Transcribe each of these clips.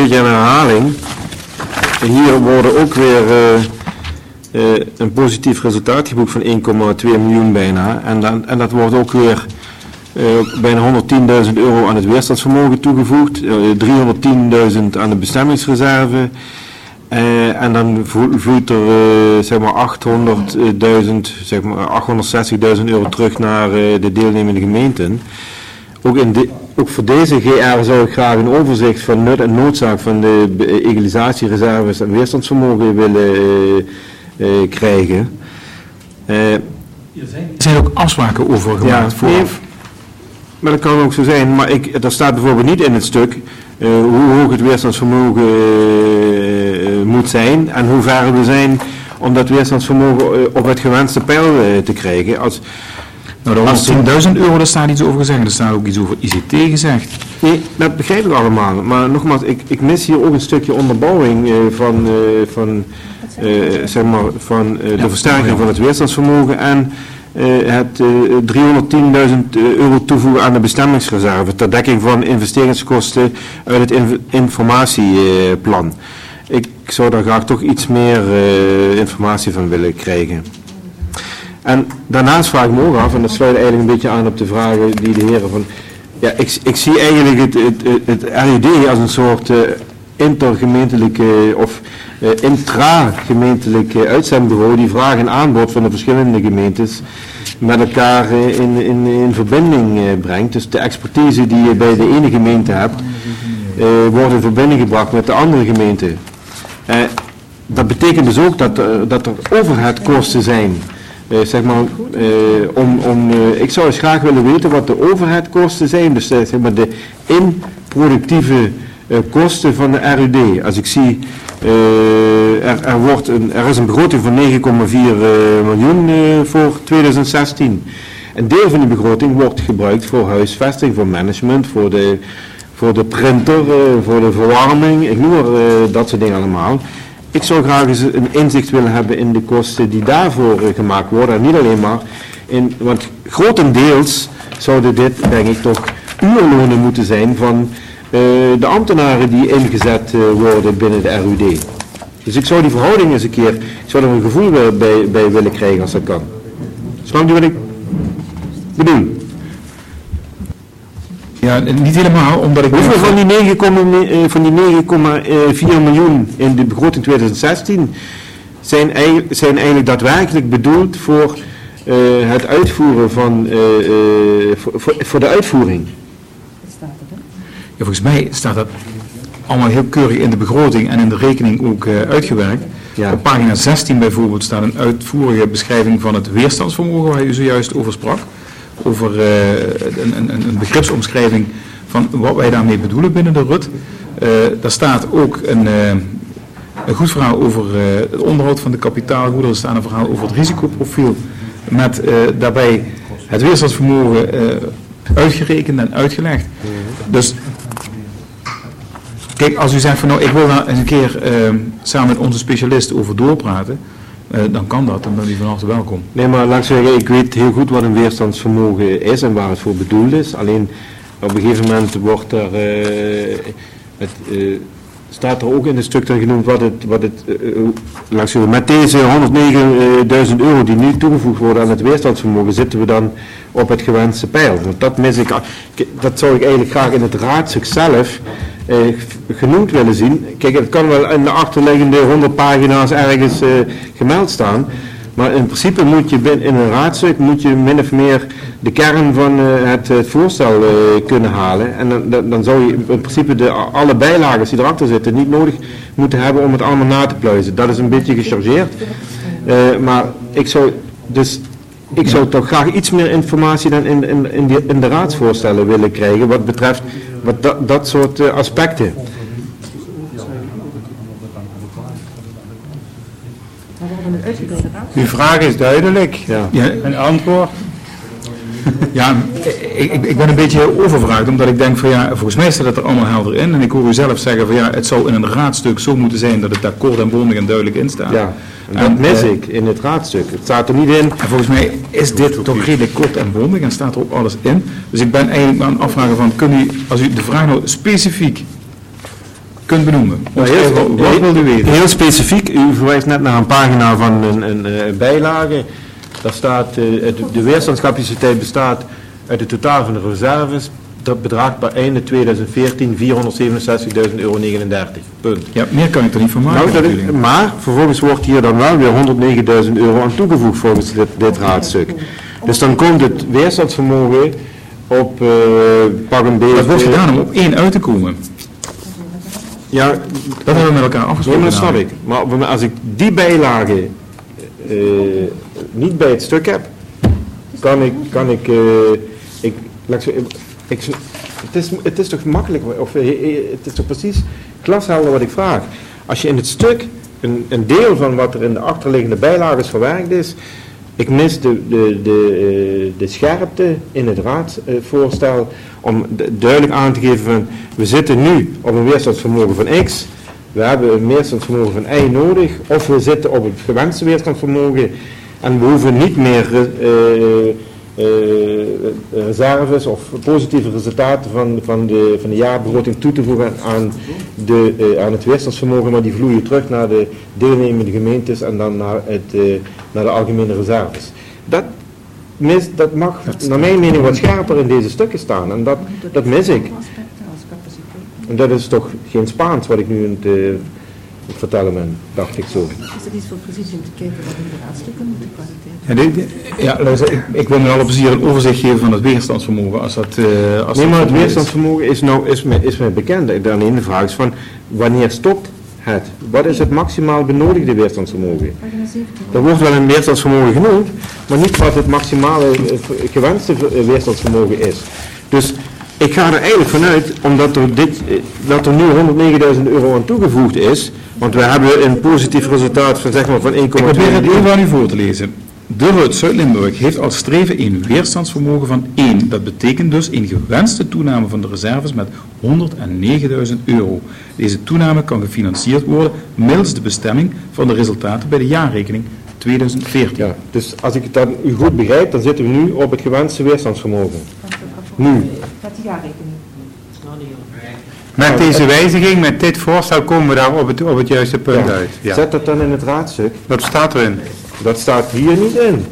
beetje een herhaling. Hier worden ook weer een positief resultaat geboekt van 1,2 miljoen bijna. En dat wordt ook weer bijna 110.000 euro aan het weerstandsvermogen toegevoegd. 310.000 aan de bestemmingsreserve. En dan vloeit er zeg maar 800.000, zeg maar 860.000 euro terug naar de deelnemende gemeenten. Ook voor deze GR zou ik graag een overzicht van nut en noodzaak van de egalisatiereserves en weerstandsvermogen willen krijgen. Er zijn ook afspraken over gemaakt vooraf. Nee, maar dat kan ook zo zijn. Maar dat staat bijvoorbeeld niet in het stuk hoe hoog het weerstandsvermogen moet zijn en hoe ver we zijn om dat weerstandsvermogen op het gewenste peil te krijgen. Nou, de 110.000 euro, daar staat iets over gezegd. Er staat ook iets over ICT gezegd. Nee, dat begrijp ik allemaal. Maar nogmaals, ik mis hier ook een stukje onderbouwing van de versterking van het weerstandsvermogen en het 310.000 euro toevoegen aan de bestemmingsreserve ter dekking van investeringskosten uit het informatieplan. Ik zou daar graag toch iets meer informatie van willen krijgen. En daarnaast vraag ik me ook af, en dat sluit eigenlijk een beetje aan op de vragen die de heren van... Ja, ik zie eigenlijk het RUD als een soort intergemeentelijke of intragemeentelijke uitzendbureau die vraag en aanbod van de verschillende gemeentes met elkaar in verbinding brengt. Dus de expertise die je bij de ene gemeente hebt, wordt in verbinding gebracht met de andere gemeente. Dat betekent dus ook dat er overheadkosten zijn. Ik zou eens graag willen weten wat de overheadkosten zijn, dus zeg maar de improductieve kosten van de RUD. Als ik zie, er is een begroting van 9,4 miljoen voor 2016. Een deel van die begroting wordt gebruikt voor huisvesting, voor management, voor de printer, voor de verwarming, ik noem maar dat soort dingen allemaal. Ik zou graag eens een inzicht willen hebben in de kosten die daarvoor gemaakt worden. En niet alleen maar want grotendeels zouden dit, denk ik, toch uurlonen moeten zijn van de ambtenaren die ingezet worden binnen de RUD. Dus ik zou die verhouding eens een keer, ik zou er een gevoel bij willen krijgen als dat kan. Snap je wat ik bedoel? Ja, niet helemaal, omdat ik... Hoeveel van die 9,4 miljoen in de begroting 2016 zijn eigenlijk daadwerkelijk bedoeld voor het uitvoeren van... voor de uitvoering? Ja, volgens mij staat dat allemaal heel keurig in de begroting en in de rekening ook uitgewerkt. Ja. Op pagina 16 bijvoorbeeld staat een uitvoerige beschrijving van het weerstandsvermogen waar u zojuist over sprak. Over een begripsomschrijving van wat wij daarmee bedoelen binnen de RUT. Daar staat ook een goed verhaal over het onderhoud van de kapitaalgoederen. Er staat een verhaal over het risicoprofiel met daarbij het weerstandsvermogen uitgerekend en uitgelegd. Dus kijk, als u zegt van nou ik wil daar eens een keer samen met onze specialist over doorpraten. Dan kan dat, dan ben je van harte welkom. Nee, maar laat ik zeggen, ik weet heel goed wat een weerstandsvermogen is en waar het voor bedoeld is. Alleen op een gegeven moment wordt er, staat er ook in het stuk genoemd laat ik zeggen, met deze 109.000 euro die nu toegevoegd worden aan het weerstandsvermogen, zitten we dan op het gewenste peil. Want dat mis ik, dat zou ik eigenlijk graag in het raadstuk zelf genoemd willen zien. Kijk, het kan wel in de achterliggende 100 pagina's ergens gemeld staan, maar in principe moet je in een raadstuk min of meer de kern van het voorstel kunnen halen. En dan zou je in principe alle bijlagen die erachter zitten niet nodig moeten hebben om het allemaal na te pluizen. Dat is een beetje gechargeerd. Maar ik zou toch graag iets meer informatie dan in de raadsvoorstellen willen krijgen wat betreft dat soort aspecten. Uw vraag is duidelijk. Ja. Een antwoord? Ja, ik ben een beetje overvraagd, omdat ik denk van ja, volgens mij staat het er allemaal helder in. En ik hoor u zelf zeggen van ja, het zou in een raadstuk zo moeten zijn dat het daar kort en bondig en duidelijk in staat. Ja, en dat mis ik in het raadstuk. Het staat er niet in. En volgens mij is dit toch redelijk kort en bondig en staat er ook alles in. Dus ik ben eigenlijk aan het afvragen van, als u de vraag nou specifiek kunt benoemen. Wat wil u weten? Heel specifiek, u verwijst net naar een pagina van een bijlage. Daar staat, de weerstandscapaciteit bestaat uit het totaal van de reserves. Dat bedraagt bij einde 2014 467.039 euro. Punt. Ja, meer kan ik er niet van maken. Maar vervolgens wordt hier dan wel weer 109.000 euro aan toegevoegd volgens dit raadstuk. Dus dan komt het weerstandsvermogen op pak een beetje... Dat wordt gedaan om op 1 uit te komen. Ja, dat hebben we met elkaar afgesproken. Nee, dat snap ik. Maar als ik die bijlage niet bij het stuk heb, het is toch makkelijk, of het is toch precies glashelder wat ik vraag. Als je in het stuk een deel van wat er in de achterliggende bijlages verwerkt is, ik mis de scherpte in het raadsvoorstel om duidelijk aan te geven van, we zitten nu op een weerstandsvermogen van X, we hebben een weerstandsvermogen van Y nodig, of we zitten op het gewenste weerstandsvermogen en we hoeven niet meer reserves of positieve resultaten van de jaarbegroting toe te voegen aan het weerstandsvermogen, maar die vloeien terug naar de deelnemende gemeentes en dan naar de algemene reserves. Dat mag naar mijn mening wat scherper in deze stukken staan en dat mis ik. En dat is toch geen Spaans wat ik nu aan het vertellen ben, dacht ik zo. Is er iets voor precies om te kijken wat in de raadstukken moet de kwaliteit? Luister, ik wil met alle plezier een overzicht geven van het weerstandsvermogen. Maar het weerstandsvermogen is mij bekend. De vraag is van, wanneer stopt het? Wat is het maximaal benodigde weerstandsvermogen? Er wordt wel een weerstandsvermogen genoemd, maar niet wat het maximale gewenste weerstandsvermogen is. Dus ik ga er eigenlijk vanuit, omdat dat er nu 109.000 euro aan toegevoegd is, want we hebben een positief resultaat van zeg maar van 1,2 miljoen. Ik probeer het even aan u voor te lezen. De RUT Zuid-Limburg heeft als streven een weerstandsvermogen van 1. Dat betekent dus een gewenste toename van de reserves met 109.000 euro. Deze toename kan gefinancierd worden middels de bestemming van de resultaten bij de jaarrekening 2014. Ja, dus als ik het dan u goed begrijp, dan zitten we nu op het gewenste weerstandsvermogen. Nu. Met de jaarrekening. Met deze wijziging, met dit voorstel, komen we daar op het juiste punt uit. Ja. Zet dat dan in het raadstuk. Dat staat erin. Dat staat hier niet in.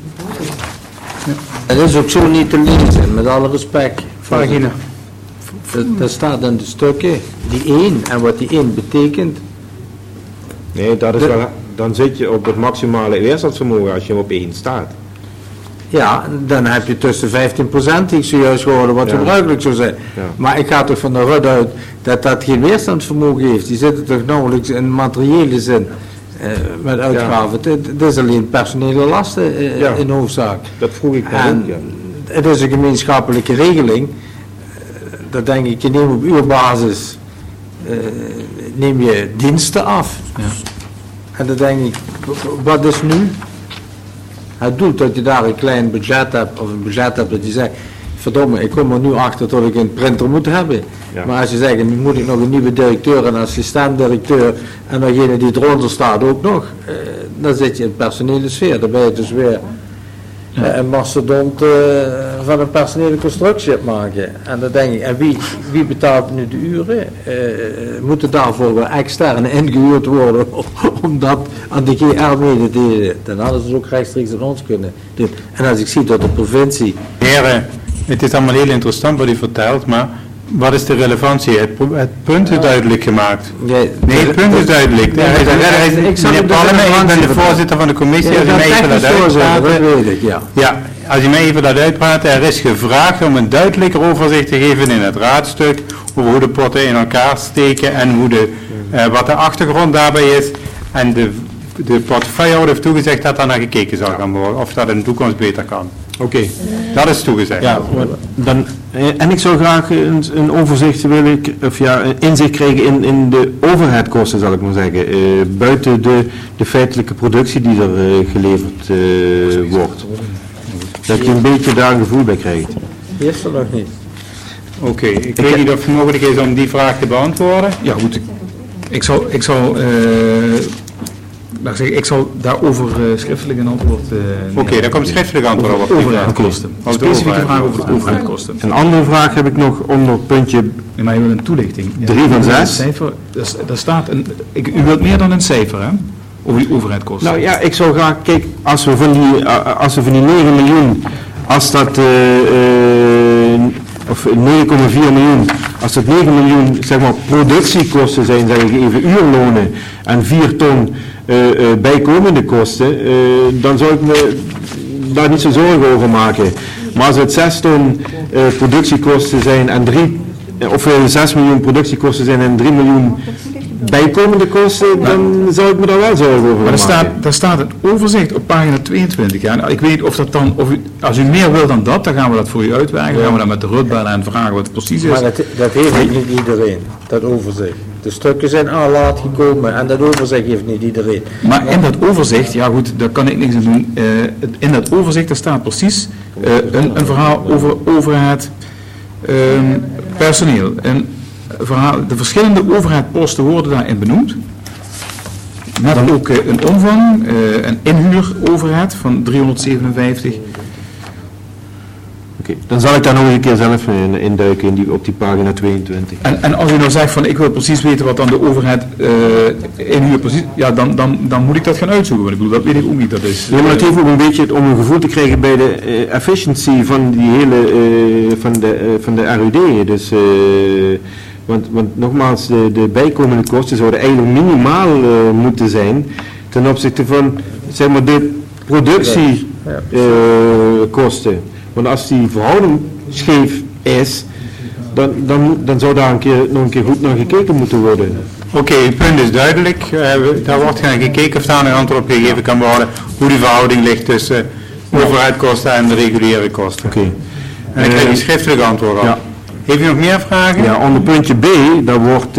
Het is ook zo niet te lezen, met alle respect. Vagina. Dat staat in de stukken, die 1 en wat die 1 betekent. Nee, dat is wel, dan zit je op het maximale weerstandsvermogen als je op 1 staat. Ja, dan heb je tussen 15% die ik zojuist gehoord wat gebruikelijk zou zijn. Ja. Maar ik ga toch van de RUT uit dat dat geen weerstandsvermogen heeft. Die zitten toch nauwelijks in materiële zin met uitgaven. Ja. Het is alleen personele lasten in hoofdzaak. Dat vroeg ik ook, ja. Het is een gemeenschappelijke regeling. Dat denk ik, je neemt op uurbasis neem je diensten af. Ja. En dan denk ik, wat is nu? Het doet dat je daar een klein budget hebt, of een budget hebt dat je zegt, verdomme, ik kom er nu achter dat ik een printer moet hebben. Ja. Maar als je zegt, nu moet ik nog een nieuwe directeur, een assistent-directeur en degene die eronder staat ook nog, dan zit je in personele sfeer. Dan ben je dus weer een mastodont van een personele constructie maken. En dan denk ik, en wie betaalt nu de uren? Moeten daarvoor weer externe ingehuurd worden om dat aan de GR mee te delen? Dan hadden ze het ook rechtstreeks aan ons kunnen doen. En als ik zie dat de provincie... Heren, het is allemaal heel interessant wat u vertelt, maar wat is de relevantie? Het punt is duidelijk gemaakt. Nee, het punt is duidelijk. Meneer Palme, ik ben de voorzitter van de commissie. Als u mij even laat uitpraten. Ja, als u mij even laat uitpraten, er is gevraagd om een duidelijker overzicht te geven in het raadstuk over hoe de potten in elkaar steken en hoe wat de achtergrond daarbij is. En de portefeuillehouder heeft toegezegd dat daar naar gekeken zou gaan worden, of dat in de toekomst beter kan. Oké. Dat is toegezegd. Ja, en ik zou graag een overzicht willen, inzicht krijgen in de overheadkosten, zal ik maar zeggen. Buiten de feitelijke productie die er geleverd wordt. Dat je een beetje daar een gevoel bij krijgt. Eerst er nog niet. Oké, ik weet niet of het mogelijk is om die vraag te beantwoorden. Ja, goed. Ik zal Ik zal daarover schriftelijk een antwoord Oké, daar komt schriftelijk antwoord op. Overheidkosten. Specifieke vraag over de overheidkosten. Een andere vraag heb ik nog onder puntje... Maar je wil een toelichting. 3 van 6. Cijfer, daar staat u wilt meer dan een cijfer, hè? Over die overheidkosten. Nou ja, ik zou graag... Kijk, als we van die 9 miljoen... Als dat... of 9,4 miljoen... Als dat 9 miljoen, zeg maar, productiekosten zijn, zeg ik even, uurlonen... en 4 ton bijkomende kosten... dan zou ik me daar niet zo zorgen over maken. Maar als het 6 ton productiekosten zijn en 6 miljoen productiekosten zijn en 3 miljoen bijkomende kosten, dan zou ik me daar wel zorgen over maken. Maar daar staat een overzicht op pagina 22. Ja. Ik weet niet of dat dan, als u meer wil dan dat, dan gaan we dat voor u uitwerken. Dan gaan we dan met de RUT bellen en vragen wat het precies is. Maar dat heeft niet iedereen, dat overzicht. De stukken zijn al laat gekomen en dat overzicht heeft niet iedereen. Maar in dat overzicht, ja goed, daar kan ik niks aan doen. In dat overzicht daar staat precies een verhaal over overheid, personeel. De verschillende overheidsposten worden daarin benoemd. Met ook een omvang, een inhuuroverheid van 357. Oké, dan zal ik daar nog een keer zelf induiken op die pagina 22. En als u nou zegt van ik wil precies weten wat dan de overheid inhuur precies, ja dan moet ik dat gaan uitzoeken. Want ik bedoel, dat weet ik ook niet. Dat is. Ja, maar het heeft ook een beetje om een gevoel te krijgen bij de efficiency van die hele van de RUD. Dus want nogmaals, de bijkomende kosten zouden eigenlijk minimaal moeten zijn ten opzichte van, zeg maar, de productiekosten. Want als die verhouding scheef is, dan zou daar nog een keer goed naar gekeken moeten worden. Oké, het punt is duidelijk. Daar wordt gaan gekeken of daar een antwoord op gegeven kan worden hoe die verhouding ligt tussen overheidskosten en de reguliere kosten. Oké. En ik krijg een schriftelijk antwoord op. Ja. Heeft u nog meer vragen? Ja, onder puntje B, daar wordt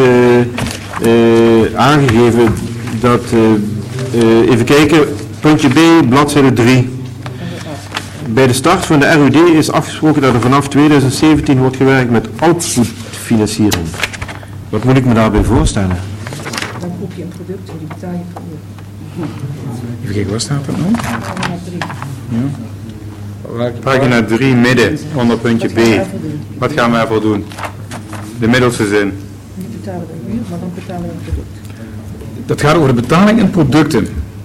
aangegeven dat, even kijken, puntje B, bladzijde 3. Bij de start van de RUD is afgesproken dat er vanaf 2017 wordt gewerkt met outputfinanciering. Wat moet ik me daarbij voorstellen? Dan koop je een product en die betaal je per uur. Even kijken, waar staat dat nou? Ja. Pagina 3 midden, onder puntje B. Wat gaan we ervoor doen? De middelste zin. Niet betalen we een uur, maar dan betalen we een product. Dat gaat over de betaling in producten.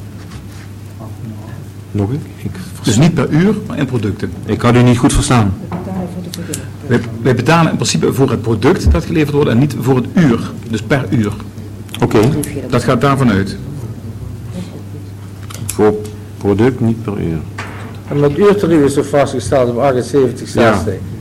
Nog een? Dus niet per uur, maar in producten. Ik had u niet goed verstaan. We betalen voor de producten. Wij betalen in principe voor het product dat geleverd wordt en niet voor het uur. Dus per uur. Oké. Dat gaat daarvan uit. Voor product, niet per uur. En het uurtarief is toch vastgesteld op 78,60. Ja.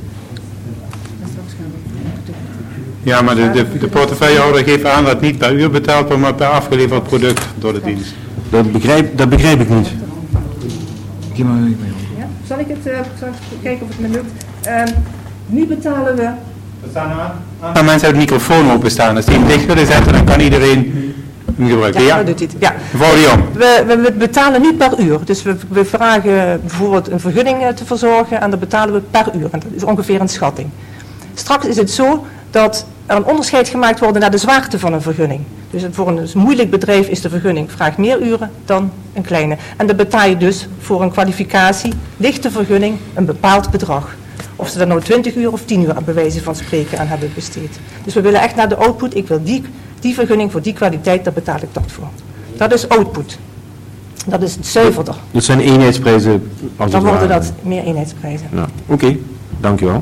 Ja, maar de portefeuillehouder geeft aan dat het niet per uur betaald wordt, maar per afgeleverd product door de dienst. Dat begrijp ik niet. Ja, zal ik kijken of het me lukt? Nu betalen we... Als mensen het microfoon openstaan, als die hem dicht willen zetten, dan kan iedereen hem gebruiken. Ja, doet hij. Ja. We betalen nu per uur. Dus we vragen bijvoorbeeld een vergunning te verzorgen en dat betalen we per uur. En dat is ongeveer een schatting. Straks is het zo dat er een onderscheid gemaakt wordt naar de zwaarte van een vergunning. Dus voor een moeilijk bedrijf is de vergunning vraagt meer uren dan een kleine. En dan betaal je dus voor een kwalificatie, lichte vergunning, een bepaald bedrag. Of ze er nou 20 uur of 10 uur aan bewijzen van spreken aan hebben besteed. Dus we willen echt naar de output. Ik wil die vergunning voor die kwaliteit, daar betaal ik dat voor. Dat is output. Dat is het zuiverder. Dat zijn eenheidsprijzen als dan worden dat meer eenheidsprijzen. Nou, oké, dankjewel.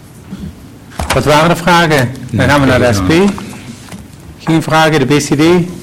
Wat waren de vragen? Dan gaan we naar de SP. Geen vragen, de BCD?